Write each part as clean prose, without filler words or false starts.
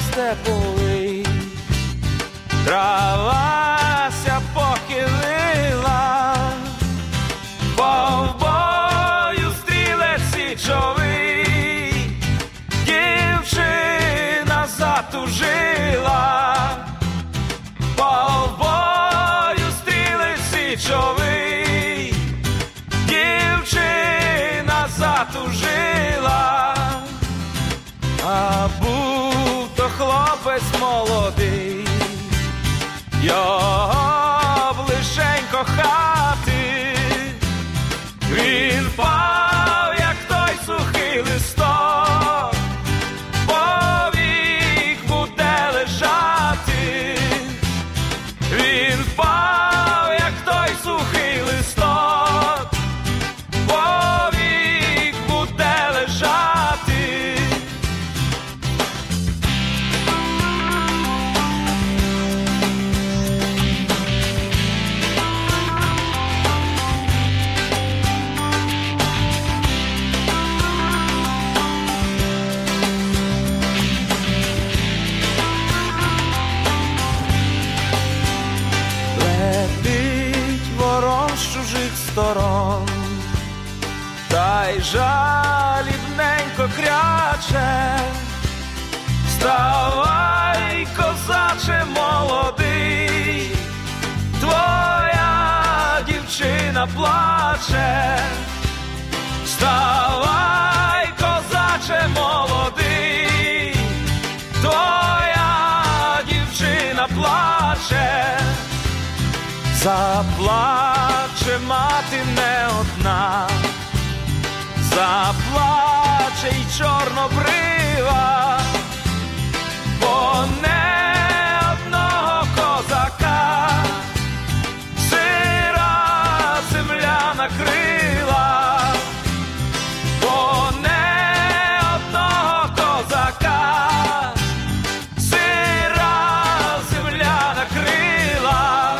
степовий, травася похилила, ковбою стрілець січовий, дівчина затужила, ковбою стрілець січовий, дівчина затужила, а був то хлопець молодий, його б лишень кохати, він впав, як той сухий листок, повік буде лежати, він впав, як той сухий листок, повік буде лежати. Сторон, та й жалібненько кряче, вставай, козаче молодий, твоя дівчина плаче, вставай, козаче молодий, твоя дівчина плаче, заплаче мати не одна, заплаче й чорнобрива, бо не одного козака сира земля накрила, бо не одного козака сира земля накрила.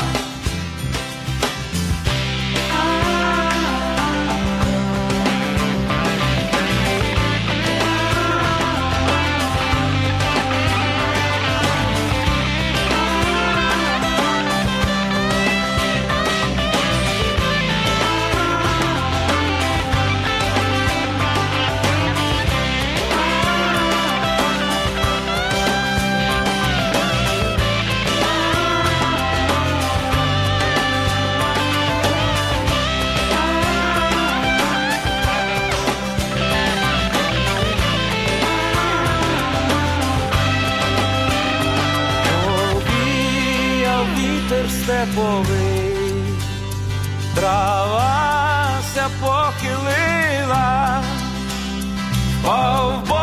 Степовий, травася похилила,